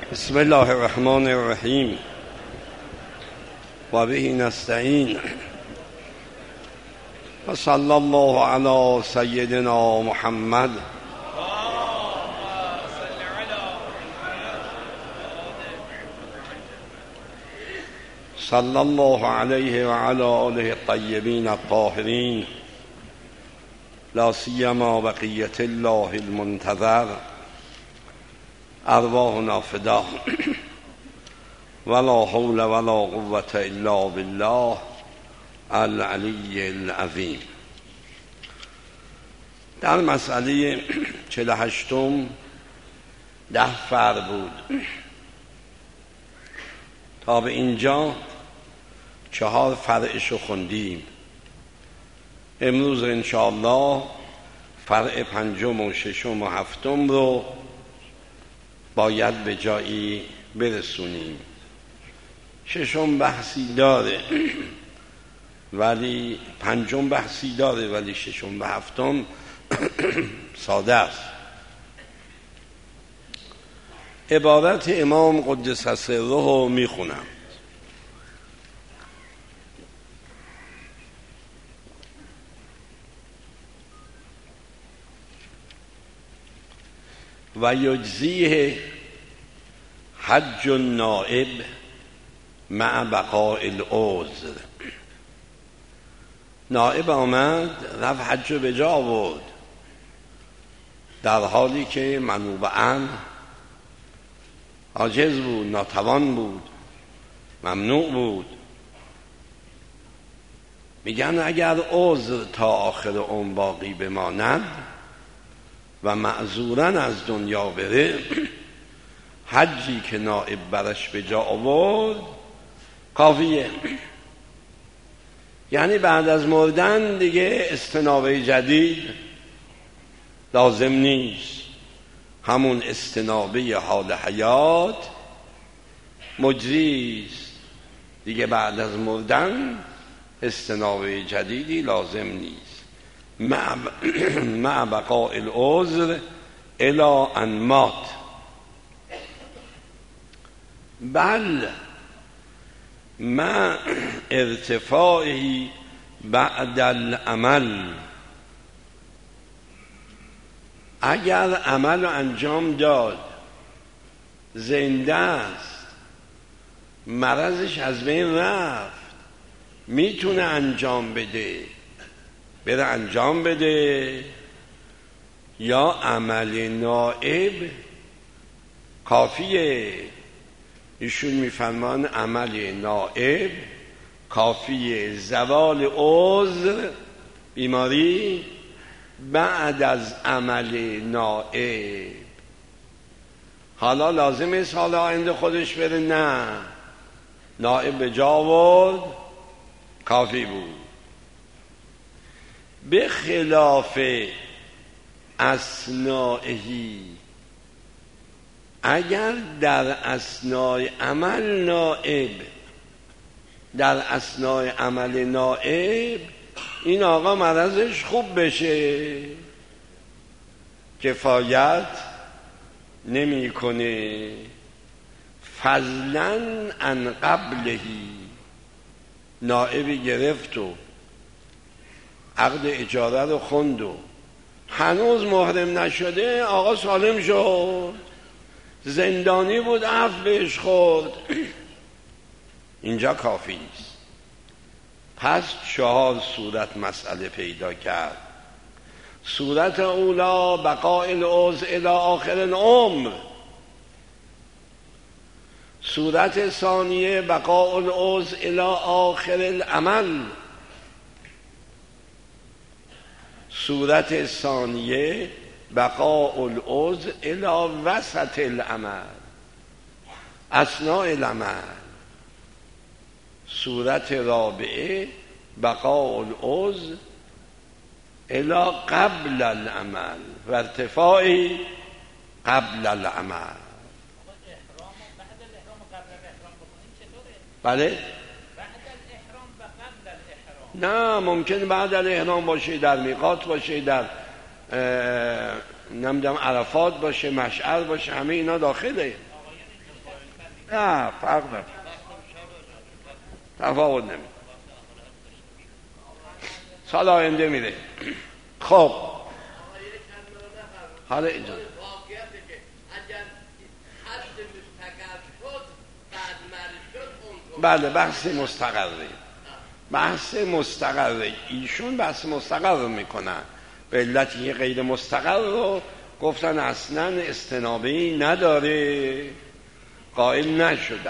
بسم الله الرحمن الرحیم و به نستعین و صلی الله علی سیدنا محمد صلی الله علیه و علی آله الطیبین الطاهرین لا سیما بقیة الله المنتظر ارواحنا فدا ولا حول ولا قوة الا بالله العلی العظیم. در مسئله 48 10 فرع بود. تا به اینجا 4 فرعشو خوندیم. امروز انشاءالله فرع 5 و 6 و 7 رو باید به جایی برسونیم. 6 بحثی داره ولی 5 بحثی داره ولی 6 و 7 ساده است. عبارت امام قدس سره رو میخونم. و یجزیه حج النائب مع بقاء العذر. نائب آمد رفت حج رو به جا آورد در حالی که منوبعاً عاجز بود، ناتوان بود، ممنوع بود. میگن اگر عذر تا آخر عمر باقی بماند و معذوراً از دنیا بره، حجی که نائب برش به جا آورد کافیه. یعنی بعد از مردن دیگه استنابه جدید لازم نیست. همون استنابه حال حیات مجریست دیگه. بعد از مردن استنابه جدیدی لازم نیست. مع بقاء العذر الی ان مات. بل مع ارتفاعه بعد العمل. اگر عمل رو انجام داد، زنده است، مرضش از بین رفت، میتونه انجام بده، بره انجام بده، یا عمل نائب کافیه. ایشون میفرمان عمل نائب کافیه. زوال عذر بیماری بعد از عمل نائب. حالا لازمه سال آینده خودش بره؟ نه، نائب به جا آورد کافی بود. به خلاف اثنائهی، اگر در اثنای عمل نائب، در اثنای عمل نائب این آقا مرضش خوب بشه، کفایت نمی کنه. فضلاً عن قبلهی، نائبی گرفت و عقد اجاره رو خوند و هنوز محرم نشده، آقا سالم شد، زندانی بود، عفو بهش خورد، اینجا کافی است. پس 4 صورت مسئله پیدا کرد. صورت اولا بقاء العذر الی آخر العمر. صورت ثانیه بقاء العذر الی آخر العمل. صورت ثانیه بقاء العذر الی وسط العمل، اثناء العمل. صورت رابعه بقاء العذر الی قبل العمل و ارتفاعی قبل العمل. بله؟ نه، ممکن بعد الاحرام باشه، در میقات باشه، در نمیدونم عرفات باشه، مشعر باشه، همه اینا داخله. نه فرق نمیکنه، تفاوت نمیکنه، سال آینده میره. خب حالا اینجا بله بحث مستقره، بحث مستقره. ایشون بحث مستقر رو میکنن، به علت یه غیر مستقر رو گفتن اصلا استنابه‌ای نداره، قائل نشدن.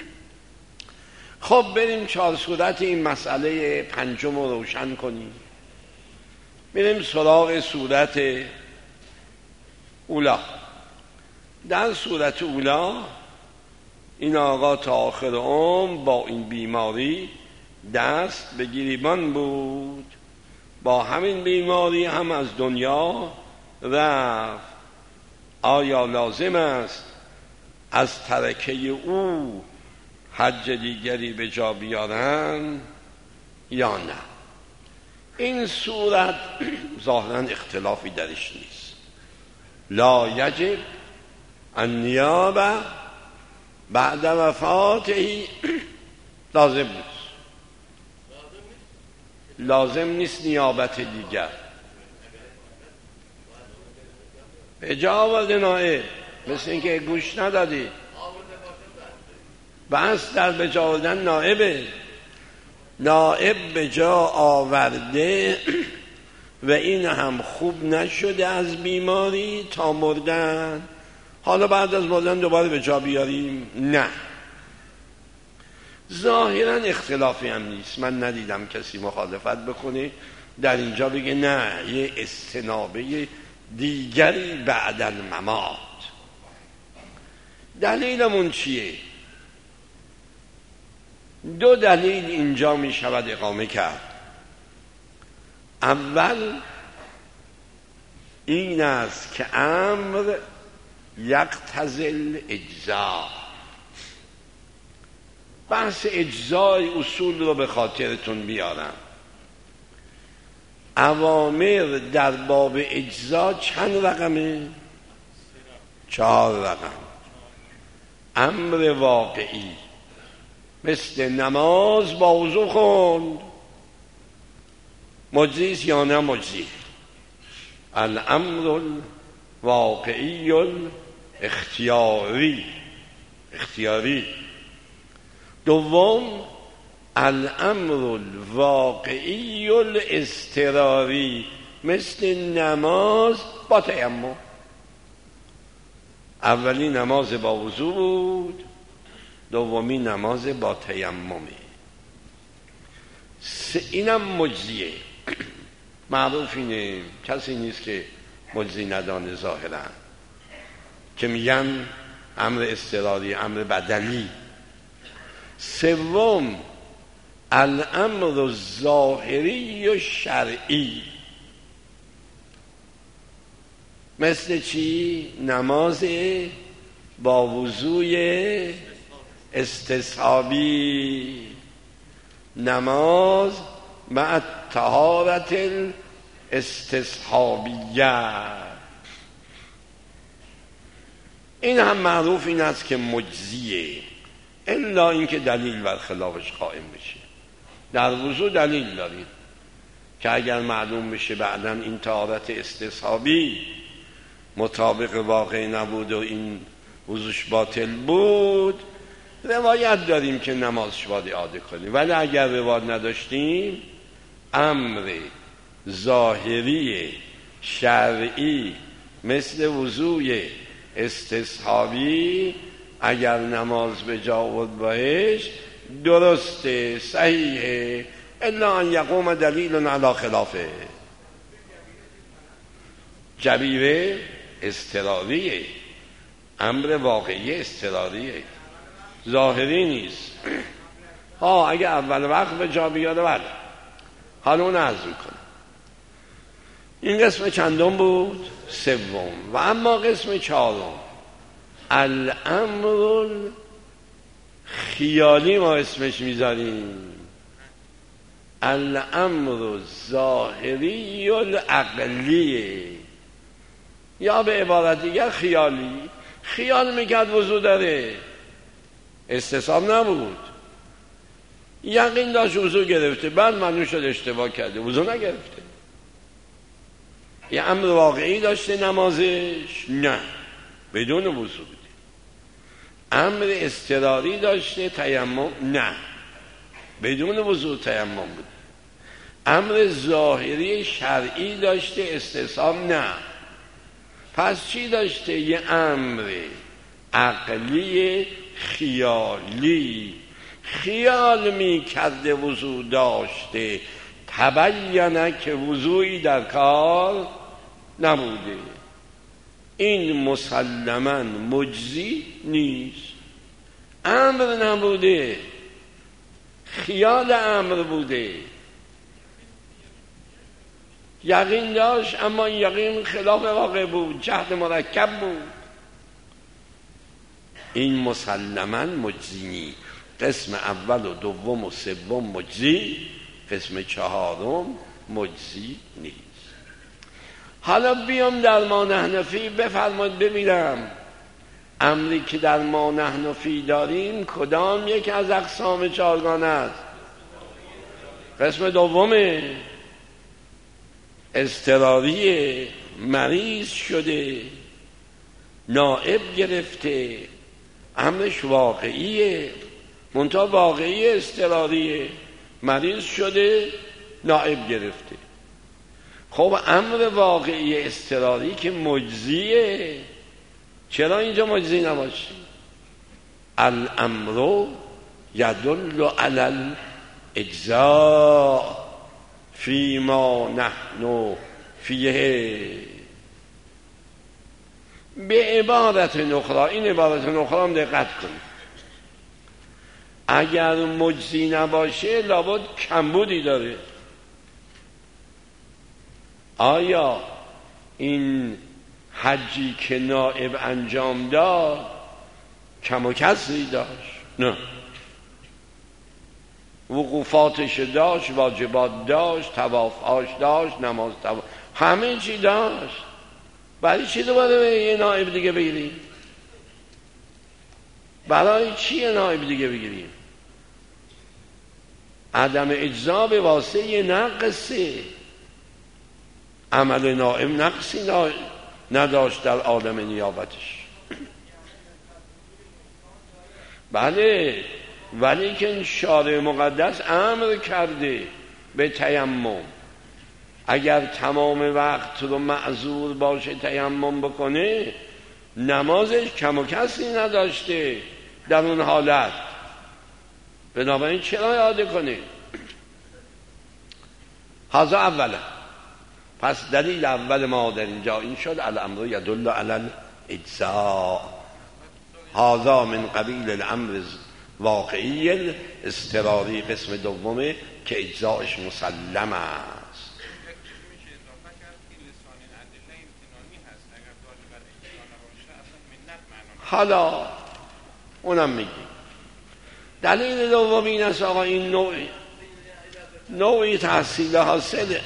خب بریم 4 صورت این مسئله پنجم رو روشن کنیم. بریم سراغ صورت اولا. در صورت اولا این آقا تا آخر عمر با این بیماری دست به گریبان بود، با همین بیماری هم از دنیا رفت. آیا لازم است از ترکه او حج دیگری به جا بیارن یا نه؟ این صورت ظاهرا اختلافی درش نیست. لا یجب النیابه بعد وفاته، لازم نیست نیابت دیگر به جا آورده نائب، مثل اینکه گوش ندادی. بس در به جا آوردن نائبه، نائب به جا آورده و این هم خوب نشده از بیماری تا مردن، حالا بعد از مردن دوباره به جا بیاریم؟ نه. ظاهرا اختلافی هم نیست، من ندیدم کسی مخالفت بکنه در اینجا بگه نه یه استنابه دیگری بعد الممات. دلیلمون چیه؟ 2 دلیل اینجا می شود اقامه کرد. اول این است که امر یقتضی الاجزاء. بحث اجزای اصول رو به خاطرتون بیارم. اوامر در باب اجزا چند رقمه؟ 4 رقم. امر واقعی مثل نماز با وضو خوند، مجزیست یا نه مجزی؟ الامر واقعی اختیاری. دوم الامر واقعی اضطراری مثل نماز با تیمم. اولی نماز با وضو بود، دومی نماز با تیممه. اینم مجزیه. معروف اینه، کسی نیست که مجزی ندانه ظاهرا، که میگن امر اضطراری، امر بدلی. سوم الامر الظاهری و شرعی. مثل چی؟ نماز با وضوی استصحابی، نماز مع طهارت استصحابیه. این هم معروف این است که مجزیه، الا اینکه دلیل بر خلافش قائم بشه. در وضو دلیل دارید که اگر معلوم بشه بعداً این طهارت استصحابی مطابق واقع نبود و این وضوش باطل بود، روایت داریم که نمازش باید اعاده کنیم. ولی اگر روایت نداشتیم، امر ظاهری شرعی مثل وضوی استصحابی اگر نماز به جا آورد باش درسته، صحیحه، الا ان یقوم دلیل علی خلافه. جبیره اضطراریه، امر واقعی اضطراریه، ظاهری نیست. اگه اول وقت به جا بیاره بله، حالا اون عرض میکنه. این قسم چندم بود؟ 3. و اما قسم 4 الامر خیالی ما اسمش میذاریم، الامر ظاهری العقلیه، یا به عبارت دیگر خیالی. خیال میکرد وضو داره، استصحاب نبود. یقین داشت وضو گرفته، بعد معلوم شد اشتباه کرده، وضو نگرفته. یه امر واقعی داشته نمازش؟ نه، بدون وضو بوده. امر اضطراری داشته تیمم؟ نه، بدون وضو تیمم بوده. امر ظاهری شرعی داشته استصحاب؟ نه. پس چی داشته؟ یه امر عقلی خیالی، خیال می کرده وضو داشته، تبینه که وضوعی در کار نبوده. این مسلماً مجزی نیست. امر نبوده، خیال امر بوده. یقین داشت اما این یقین خلاف واقع بود، جهل مرکب بود. این مسلماً مجزی نیست. قسم اول و دوم و سوم مجزی، قسم چهارم مجزی نیست. حالا بیام در ما نحنفی بفرمایید ببینم امری که در ما نحنفی داریم کدام یک از اقسام چهارگانه است؟ قسم دومه، اضطراری، مریض شده، نائب گرفته، امرش واقعیه، منتها واقعی اضطراریه، مریض شده، نائب گرفته. خب امر واقعی اضطراری که مجزیه، چرا اینجا مجزی نباشه؟ الامر یدل علی الاجزاء فیما نحن فیه. به عبارت نخرا، این عبارت نخرا هم دقت کنید، اگر مجزی نباشه لابد کمبودی داره. آیا این حجی که نائب انجام داد کم و کسری داشت؟ نه، وقوفاتش داشت، واجبات داشت، طوافاش داشت، نماز طواف، همه چی داشت. برای چی دوباره یه نائب دیگه بگیریم؟ برای چی یه نائب دیگه بگیریم؟ عدم اجزا به واسطه یه نقصه. عمل نائب نقصی نداشت در عالم نیابتش. بله، ولی که شارع مقدس امر کرده به تیمم. اگر تمام وقت رو معذور باشه تیمم بکنه، نمازش کم و کسی نداشته در اون حالت، بنابراین چرا یاده کنه؟ هذا اولا. پس دلیل اول ما در اینجا این شد الامر یدل علی الاجزاء. هذا من قبیل الامر واقعی اضطراری، قسم دومه که اجزایش مسلم است. حالا اونم میگیم. دلیل دوم این است آقا این نوعی تحصیل حاصله.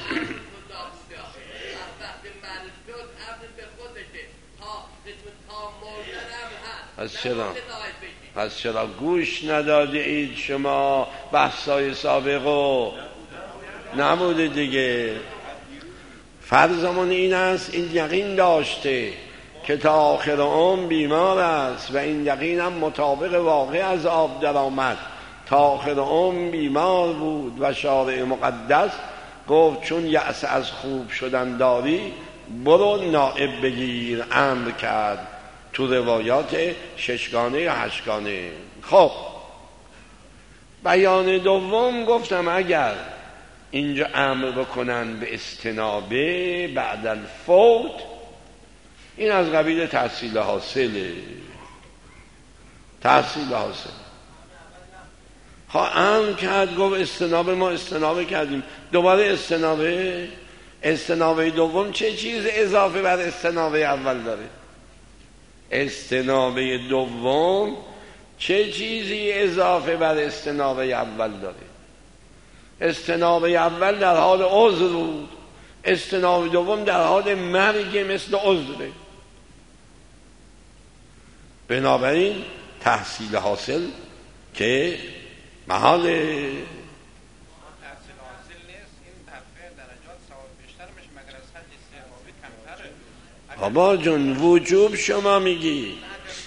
پس چرا گوش نداده اید شما؟ بحثای سابقو نبوده دیگه. فرضمون این است این یقین داشته که تا آخر عمر بیمار است و این یقین هم مطابق واقع از آب در آمد. تا آخر عمر بیمار بود و شارع مقدس گفت چون یأس از خوب شدن داری برو نائب بگیر، امر کرد تو روایات 6گانه یا 8گانه. خب بیان دوم گفتم اگر اینجا امر بکنن به استنابه بعد الفوت، این از قبیل تحصیل حاصله. تحصیل حاصل امر کرد، گفت استنابه، ما استنابه کردیم، دوباره استنابه دوم چه چیز اضافه بر استنابه اول داره؟ استنابه دوم چه چیزی اضافه بر استنابه اول داره؟ استنابه اول در حال عذر بود، استنابه دوم در حال مرگ مثل عذره. بنابراین تحصیل حاصل که محال بابا جون وجوب شما میگی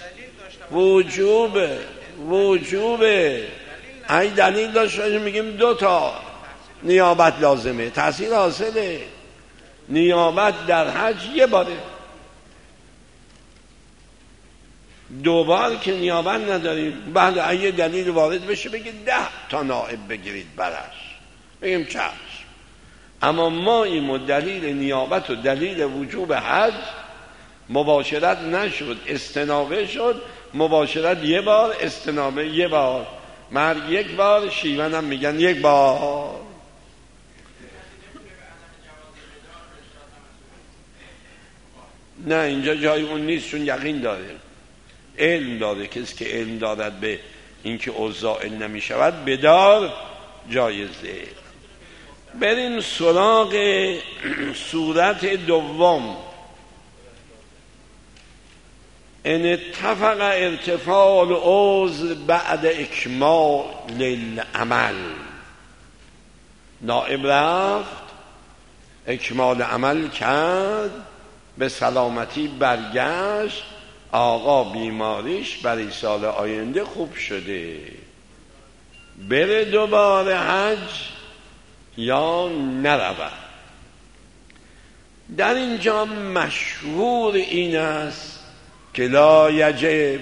وجوبه ای دلیل داشت میگیم 2 تا نیابت لازمه، تحصیل حاصله. نیابت در حج 1 باره، 2 بار که نیابت نداریم. بعد اگه دلیل وارد بشه بگید 10 تا نائب بگیرید برش، بگیم چشم. اما ما این دلیل نیابت و دلیل وجوب حج مباشرت نشد، استنابه شد. مباشرت 1 بار، استنابه 1 بار، مرگ 1 بار، شیون هم میگن 1 بار. نه اینجا جای اون نیست، چون یقین داره، علم داره. کسی که علم دارد به اینکه اوضاع نمی شود بدار جایزه. بریم سراغ صورت دوم. ان اتفق ارتفاع العضو بعد اکمال العمل. نائب رفت، اکمال عمل کرد، به سلامتی برگشت، آقا بیماریش برای سال آینده خوب شده، بره دوباره حج یا نرود؟ در اینجا مشهور این است که لا یجب،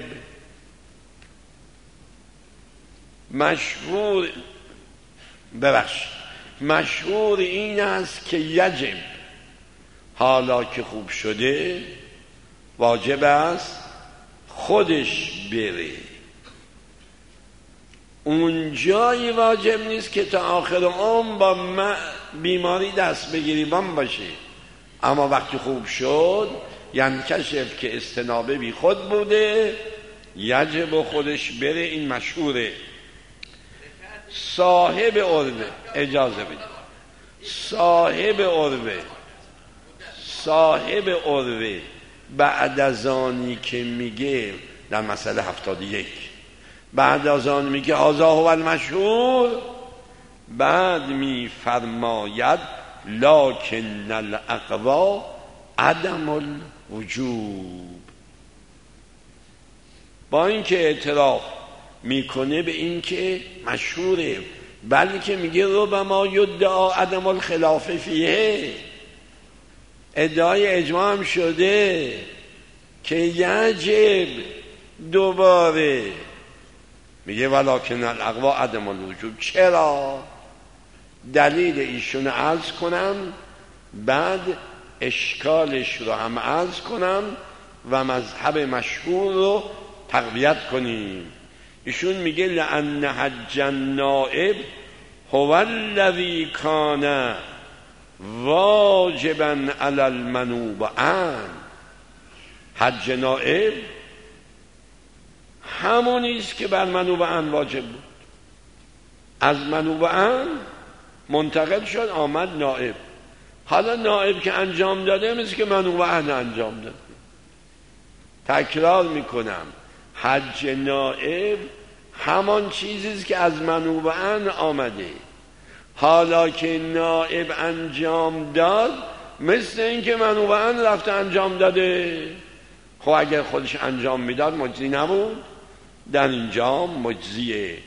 مشهور این است که یجب، حالا که خوب شده واجب است خودش بره. اون جایی واجب نیست که تا آخر عمر با بیماری دست بگیریبان باشه. اما وقتی خوب شد یعنی کشف که استنابه بی خود بوده، یجب خودش بره. این مشهوره. صاحب عروه، اجازه بدید، صاحب عروه بعد از آنی که میگه در مسئله 71، بعد از آن میگه هذا هو المشهور، بعد میفرماید لکن الاقوی عدم الوجوب. با اینکه اعتراف میکنه به این که مشهوره، بلکه میگه ربما یدعا عدم الخلاف فیه، ادعای اجماع هم شده که یجب دوباره. میگه ولکن الاقوی عدم الوجوب. چرا؟ دلیل ایشون عرض کنم، بعد اشکالش رو هم عرض کنم و مذهب مشهور رو تقویت کنیم. ایشون میگه لأن حج النائب هو الذی کان واجبا علی المنوب عنه. حج نائب همونیست که بر منوب عنه واجب بود. از منوب عنه منتقل شد آمد نائب. حالا نائب که انجام داده مثل که منوب عنه انجام داده. تکرار میکنم، حج نائب همان چیزیست که از منوب عنه آمده. حالا که نائب انجام داد مثل این که منوب عنه رفته انجام داده. خب اگر خودش انجام میداد مجزی نبود؟ در اینجا مجزیه.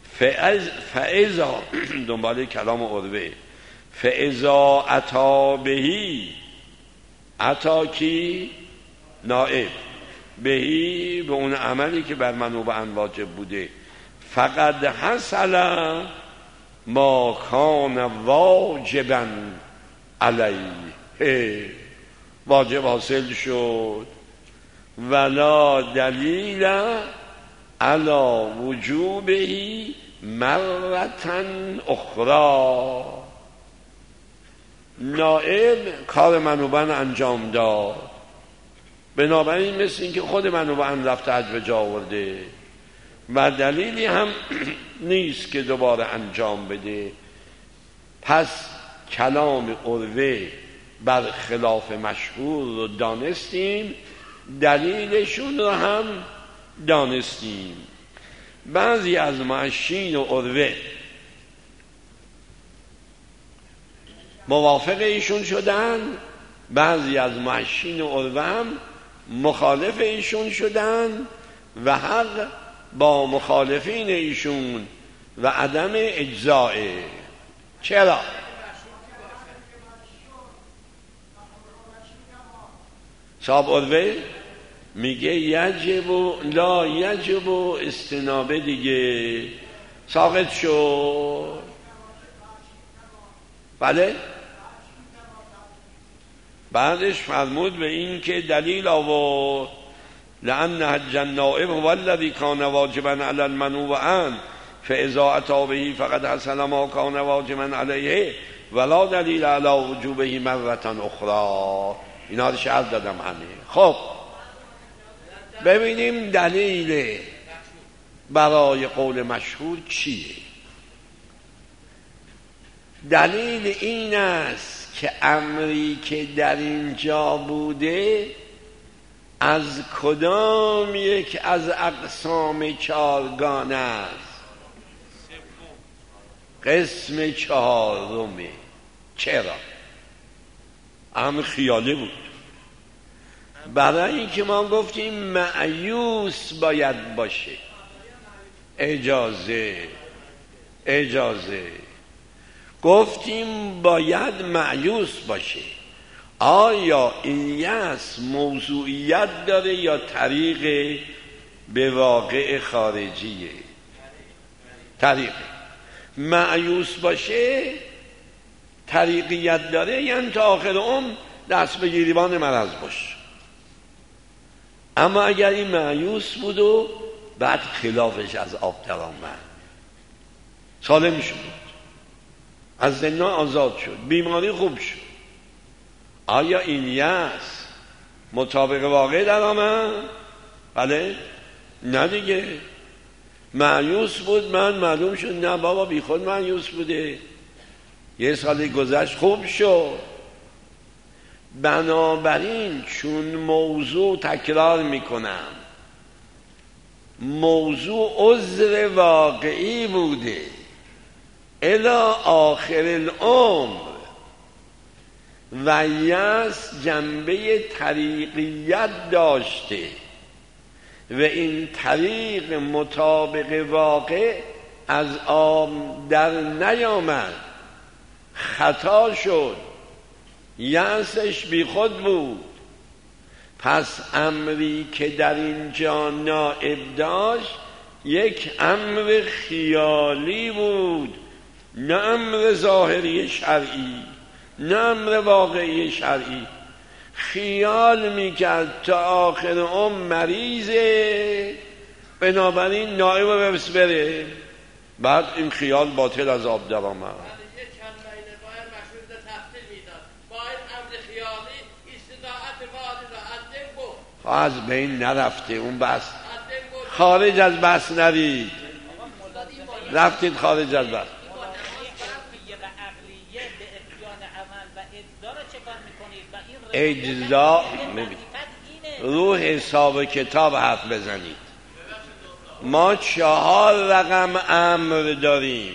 فاذا دنبال کلام عروه، فاذا عطا بهی، عطا کی؟ نائب، بهی به اون عملی که بر منوب عنه واجب بوده، فقد حصل ما کان واجبا علیه، واجب حاصل شد. ولا دلیل علی وجوبه مرة اخرى. نائب کار منوب عنه انجام داد، بنابراین مثل این که خود منوب عنه رفته حج به جا آورده و دلیلی هم نیست که دوباره انجام بده. پس کلام عروه بر خلاف مشهور رو دانستیم، دلیلشون رو هم دانستیم. بعضی از معشین و عروه موافق ایشون شدن، بعضی از معشین و عروه هم مخالف ایشون شدن و حق با مخالفین ایشون و عدم اجزائه. چرا؟ صاحب عروه میگه یجب و لا یجب و استنابه دیگه ساقط شد. بله؟ بعدش فرمود به این که دلیل آورد لأن حج النائب هو الذی کان واجبا علی المنوعن فاذا اتى به فقد حصل ما کان واجبا علیه ولا دلیل علی وجوبه مرة اخرى. اینا رو شرط دادم همه. خب ببینیم دلیل برای قول مشهور چیه. دلیل این است که امری که در اینجا بوده از کدام یک از اقسام چارگانه است؟ قسم چهارمه. چرا؟ امر خیالی بود. برای اینکه ما گفتیم مأیوس باید باشه. اجازه گفتیم باید مأیوس باشه. آیا این یأس موضوعیت داره یا طریق به واقع خارجیه؟ طریق. مأیوس باشه طریقیت داره، یعنی تا آخر عمر دست به گریبان مرض باشه. اما اگر این مأیوس بود و بعد خلافش از آب در آمد، سالم شد، از زندان آزاد شد، بیماری خوب شد، آیا این یأس مطابق واقع در آمد؟ بله؟ نه دیگه. مأیوس بود، من معلوم شد نه بابا بی خود مأیوس بوده، یه سالی گذشت خوب شد. بنابراین چون موضوع تکرار میکنم موضوع عذر واقعی بوده الی آخر العمر و یأس جنبه طریقیت داشته و این طریق مطابق واقع از آب در نیامد، خطا شد، یأسش بی خود بود، پس امری که در اینجا نائب داشت یک امر خیالی بود، نه امر ظاهری شرعی، نه امر واقعی شرعی. خیال میکرد تا آخر عمر مریضه، بنابراین نائب رو بس بره، بعد این خیال باطل از آب در آمد. از بین نرفته اون بس، خارج از بس نرید، رفتید خارج از بس. اجزا رو حساب کتاب حرف بزنید. ما 4 رقم امر داریم.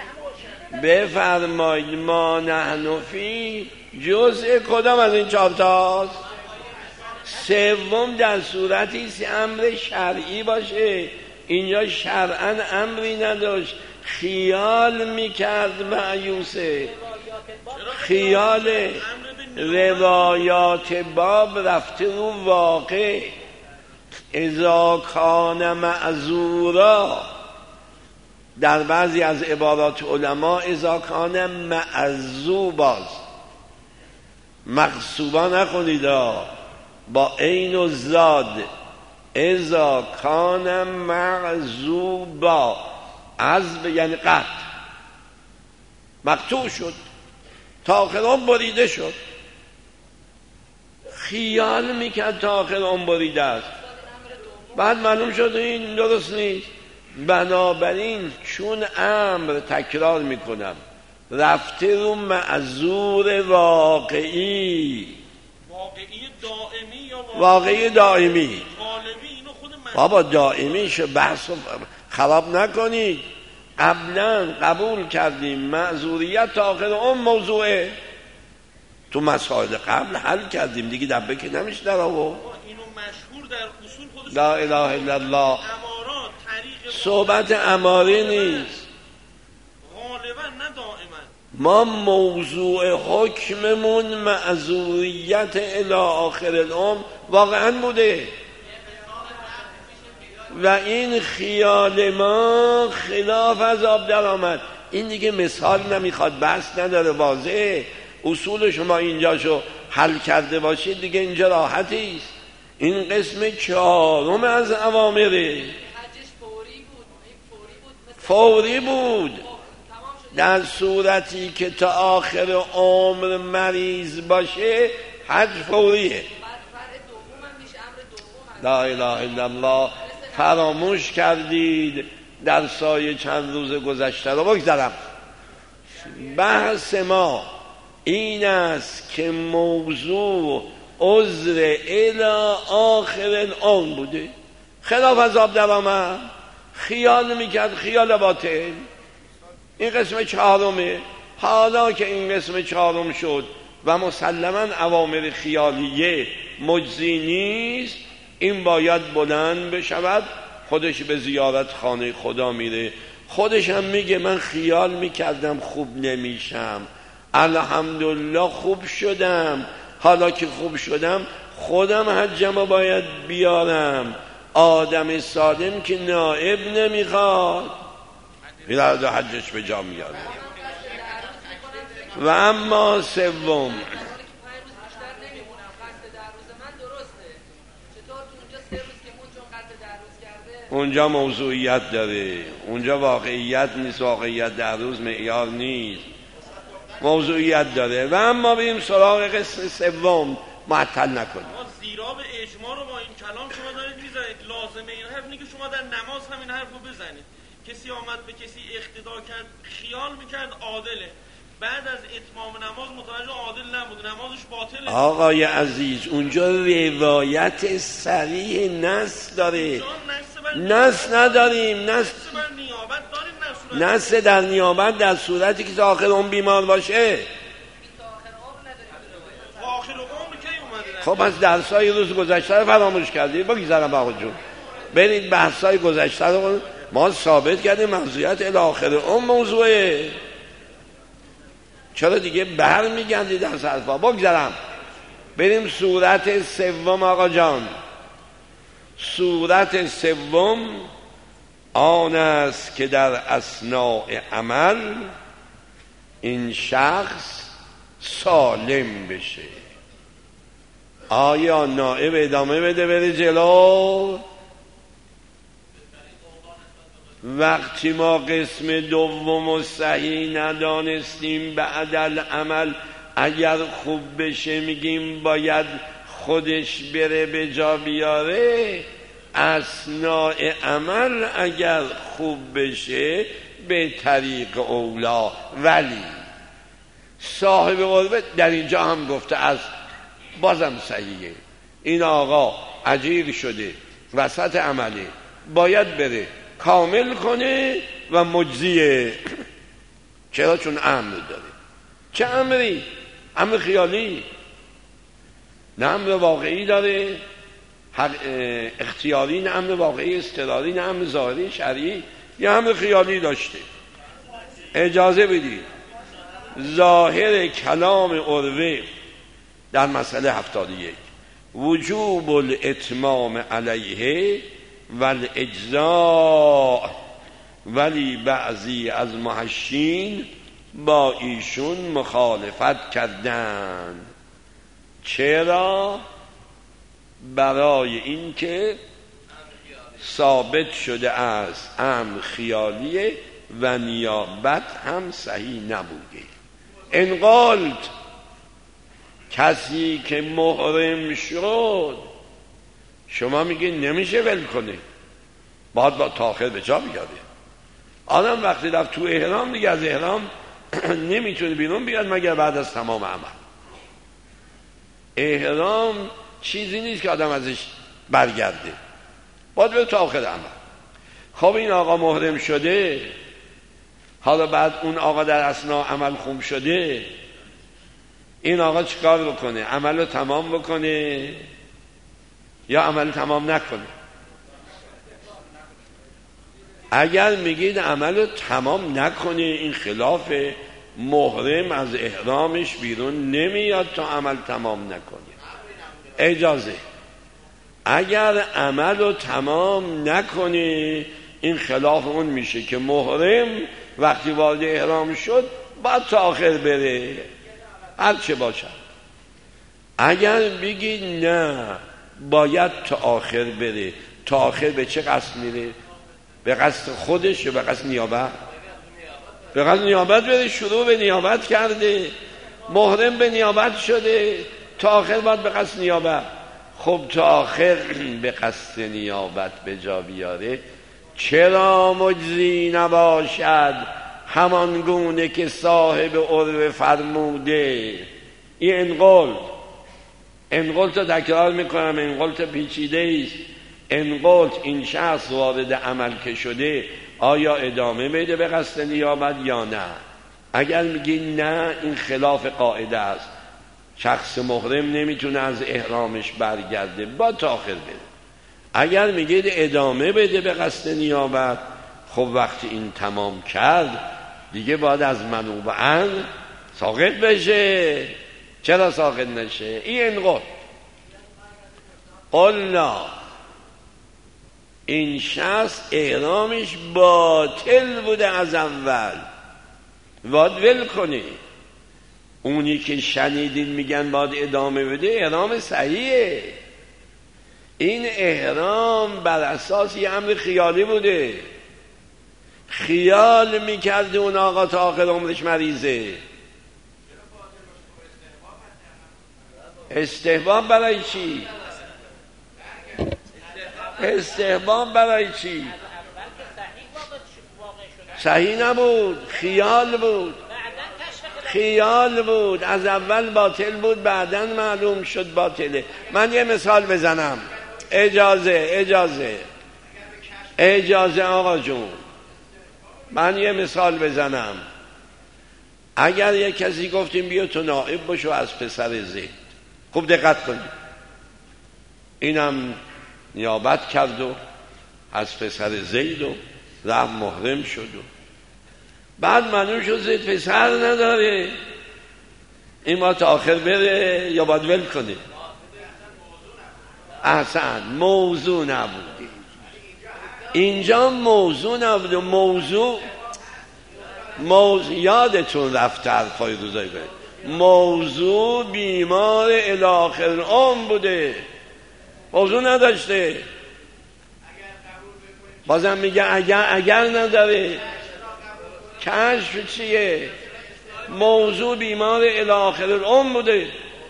بفرمایید ما نحن فی جزء کدام از این 4 تاست؟ سوم در صورتی است امر شرعی باشه، اینجا شرعاً امری نداشت، خیال میکرد مأیوسه، خیال. روایات باب رفته رو واقع. اذا کان معذورا در بعضی از عبارات علما اذا کان معذوبا، مغصوبا نخونید با عین و زاد. اذا کان معذوبا، عذب یعنی قطع، مقطوع شد، تا آخر عمر بریده شد. خیال میکرد تا آخر عمر بریده است، بعد معلوم شد این درست نیست. بنابراین چون امر تکرار میکنم رفته رو معذور واقعی، واقعی دائمی. بابا دائمی شو بحث خراب نکنید. قبلا قبول کردیم معذوریت تا آخر اون موضوعه، تو مسائل قبل حل کردیم دیگه، دبه که نمیشه در آورد. اینو مشهور در اصول خودش لا اله الا الله. امارات طریق صحبت اماری نیست، غالبا نه دائما. ما موضوع حکممون معذوریت الی آخر العمر واقعا بوده و این خیال ما خلاف از آب در آمد. این دیگه مثال نمیخواد، بحث نداره، واضحه. اصول شما اینجاشو حل کرده باشید دیگه اینجا راحتیست. این قسم چهارم از اوامره. فوری بود. در صورتی که تا آخر عمر مریض باشه حج فوریه. لا اله الا الله. فراموش کردید در سایه چند روز گذشته رو بگذارم. بحث ما این است که موضوع عذر الی آخر العمر بوده، خلاف از آب در آمد، خیال میکرد، خیال باطل. این قسم چهارمه. حالا که این قسم چهارم شد و مسلما اوامر خیالیه مجزی نیست، این باید بلند بشود، خودش به زیارت خانه خدا میره، خودش هم میگه من خیال میکردم خوب نمیشم، الحمدلله خوب شدم، حالا که خوب شدم خودم حجمو باید بیارم. آدم سالم که نائب نمیخواد، میرد حجش به جا میاره. و اما سوم، اونجا موضوعیت داره، اونجا واقعیت نیست، واقعیت در روز معیار نیست، موضوعیت داره. و اما بریم سراغ قسم سوم، معطل نکنید. زیرا به اجماع رو با این کلام شما دارید میزنید. لازمه این حرف اینه که شما در نماز همین حرف رو بزنید. کسی آمد به کسی اقتدا کرد، خیال میکرد عادله، بعد از اتمام نماز متوجه عادل نبود، نمازش باطله. آقای عزیز اونجا روایت صریح نص داره، نص نداریم، نص در نیابت در صورتی که تا آخر اون بیمار باشه. خب پس درسای روز گذشته رو فراموش کردید، بگذارم آقا جون، برید بحثای گذشته رو ما ثابت کردیم معذوریت الی آخر اون موضوعه، چرا دیگه برمیگردید از حرفا؟ بگذارم بریم صورت سوم. آقا جان صورت سوم آن است که در اثناء عمل این شخص سالم بشه. آیا نائب ادامه بده بره جلو؟ وقتی ما قسم دوم و صحیح ندانستیم بعد العمل اگر خوب بشه میگیم باید خودش بره به جا بیاره. اثناء عمل اگر خوب بشه به طریق اولا، ولی صاحب قربت در اینجا هم گفته از بازم صحیحه، این آقا اجیر شده وسط عمله باید بره کامل کنه و مجزیه. چرا؟ چون امر داره. چه امری؟ امر خیالی، نه امر واقعی داره، اختیاری، نه امر واقعی اضطراری، نه امر ظاهری شرعی، یه امر خیالی داشته. اجازه بدید ظاهر کلام عروه در مسئله 71 وجوب الاتمام علیه والاجزاء، ولی بعضی از محشین با ایشون مخالفت کردند. چرا؟ برای اینکه ثابت شده است امر خیالیه و نیابت هم صحیح نبوده. انقالت کسی که محرم شد، شما میگه نمیشه ول کنه، باید با تاخیر به جا بیاره. آدم وقتی رفت تو احرام دیگه از احرام نمیتونه بیرون بیاد مگر بعد از تمام عمل. احرام چیزی نیست که آدم ازش برگرده، باید بره تا آخر عمل. خب این آقا محرم شده، حالا بعد اون آقا در اثناء عمل خون شده، این آقا چیکار بکنه؟ عمل رو تمام بکنه یا عمل تمام نکنه؟ اگر میگید عمل رو تمام نکنه، این خلاف محرم از احرامش بیرون نمیاد تا عمل تمام نکنه. اجازه. اگر عمل رو تمام نکنه، این خلاف اون میشه که محرم وقتی وارد احرام شد باید تا آخر بره، هر چه باشد. اگر بگید نه باید تا آخر بره، تا آخر به چه قصد میره؟ به قصد خودش یا به قصد نیابت؟ به قصد نیابت بره، شروع به نیابت کرده، محرم به نیابت شده، تا آخر باید به قصد نیابت. خب تا آخر به قصد نیابت به جا بیاره، چرا مجزی نباشد همان گونه که صاحب عرف فرموده؟ این انقلت رو تکرار میکنم، انقلت پیچیده است. انقلت این شخص وارد عمل که شده آیا ادامه بده به قصد نیابت یا نه؟ اگر میگی نه، این خلاف قاعده است، شخص محرم نمیتونه از احرامش برگرده، با تا آخر بده. اگر میگید ادامه بده به قصد نیابت، خب وقتی این تمام کرد دیگه باید از منوبعاً ساقط بشه. چرا ساقط نشه؟ این انقل قلنا این شخص احرامش باطل بوده از اول، باید ول کنه. اونی که شنیدین میگن باید ادامه بده، احرام صحیحه. این احرام بر اساس یه امر خیالی بوده، خیال میکرده اون آقا تا آخر عمرش مریضه. استحباب برای چی؟ استحباب برای چی؟ صحیح نبود، خیال بود، خیال بود، از اول باطل بود، بعداً معلوم شد باطله. من یه مثال بزنم. اجازه آقا جون، من یه مثال بزنم. اگر یه کسی گفتیم بیا تو نائب باشو از پسر زید، خوب دقت کنید، اینم نیابت کرد و از پسر زید و رفت محرم شد و بعد معلوم شد زید پسر نداره، این ما تا آخر بره یا باید ول کنه؟ احسن، موضوع نبودی اینجا، موضوع نبود. موضوع یادتون رفته حرفای روزای باید. موضوع بیمار الاخر عمر بوده، موضوع نداشته. بازم میگه اگر نداره، کشف چیه؟ موضوع بیمار الاخر العمر بوده،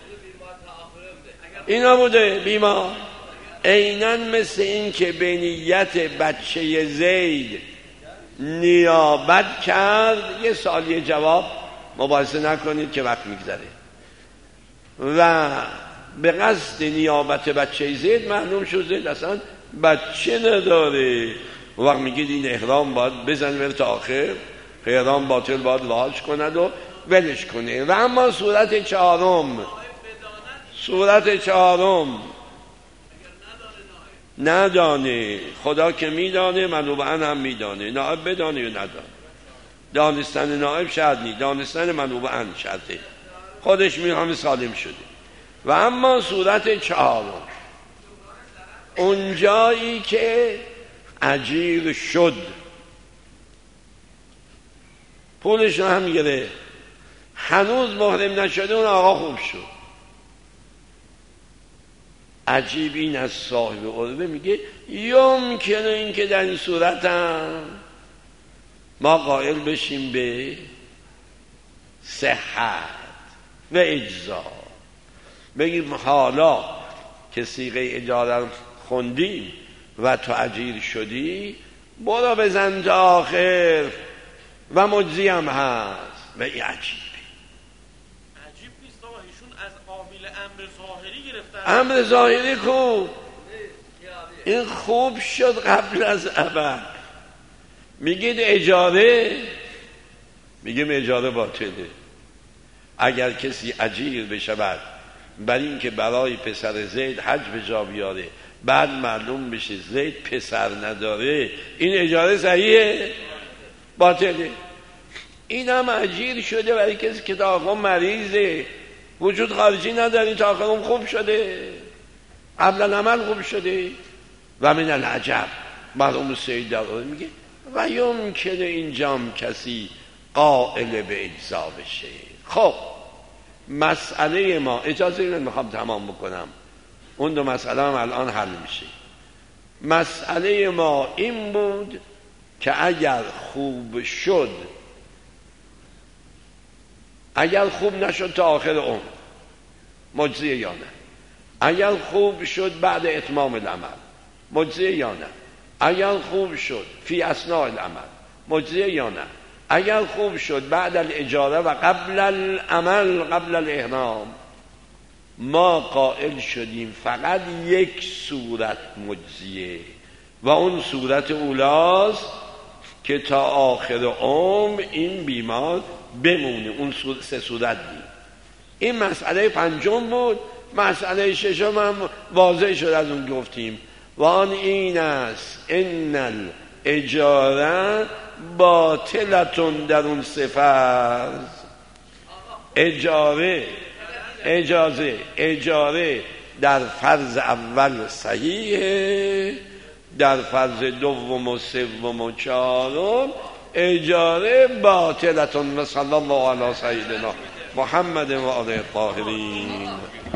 اینا بوده بیمار. عیناً مثل این که به نیت بچه زید نیابت کرد. یه سالی جواب مباحثه نکنید که وقت میگذره. و به قصد نیابت بچه زید معلوم شد زید اصلا بچه نداره. وقت میگید این احرام باید بزن بره تا آخر، احرام باطل باید لحاظ کند و ولش کنه. و اما صورت چهارم ندانه، خدا که میدانه، منوبعاً هم میدانه. نائب بدانه یا ندانه، دانستن نائب شرط نیست، دانستن منوبعاً شرطه. خودش میخوام سالم شده. و اما صورت چهارم، اون جایی که اجیر شد، پولش رو هم گرفت، هنوز محرم نشده، اون آقا خوب شد. عجیب این از صاحب عربه میگه یمکنه این که در این صورت هم ما قائل بشیم به صحت و اجزا، بگیم حالا که صیغه اجاره خوندیم و تو اجیر شدی، برو بزن تا آخر و مجزی هم هست. و این عجیب نیست آقا، ایشون از قابل امر ظاهری گرفتن. امر ظاهری خوب، این خوب شد قبل از ابد. میگید اجاره، میگیم اجاره باطله. اگر کسی اجیر بشود برای اینکه برای پسر زید حج به جا بیاره، بعد معلوم بشه زید پسر نداره، این اجاره صحیحه؟ باطله. این هم اجیر شده برای کسی که تا آخر مریضه، وجود خارجی نداری، تا آخر خوب شده، قبل العمل خوب شده. و من العجب مرحوم سید داوود میگه و یمکنه اینجام کسی قائل به اجزا بشه. خب مسئله ما، اجازه اینو میخوام تمام بکنم، اون دو مسئله هم الان حل میشه. مسئله ما این بود که اگر خوب شد، اگر خوب نشد تا آخر عمر مجزیه یا نه؟ اگر خوب شد بعد اتمام العمل مجزیه یا نه؟ اگر خوب شد فی اثناء العمل مجزیه یا نه؟ اگر خوب شد بعد الاجاره و قبل العمل قبل الاحرام، ما قائل شدیم فقط یک صورت مجزیه و اون صورت اولاست که تا آخر عمر این بیمار بمونه. اون سه صورت دید. این مسئله پنجم بود. مسئله ششم هم واضح شد، از اون گفتیم و آن این است ان الاجاره باطلتون در اون صفت. اجاره در فرض اول صحیحه، در فرض دوم و سوم و چهارم اجاره باطلتون. و صلی الله علی سیدنا محمد و آله الطاهرین.